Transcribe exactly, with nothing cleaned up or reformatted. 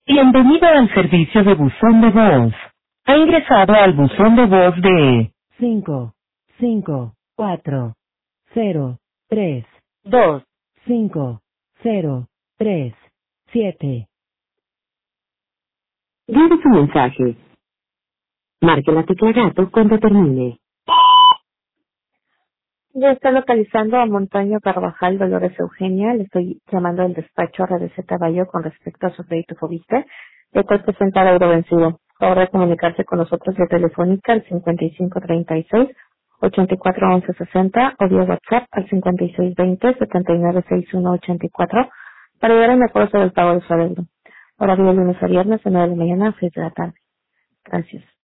Bienvenido al servicio de buzón de voz. Ha ingresado al buzón de voz de cinco, cinco, cuatro, cero, tres, dos, cinco, cero, tres, siete. Diga su mensaje. Marque la tecla gato cuando termine. Ya está localizando a Montaño Carvajal Dolores Eugenia. Le estoy llamando al despacho R D Z Bayo con respecto a su crédito Fobiste, el cual presenta el euro vencido. Favor de comunicarse con nosotros vía telefónica al cincuenta y cinco treinta y seis, ochenta y cuatro once sesenta o vía WhatsApp al cincuenta y seis veinte, setenta y nueve sesenta y uno ochenta y cuatro para ayudar en el acuerdo del pago de su adeudo. Horario de lunes a viernes de nueve de la mañana a seis de la tarde. Gracias.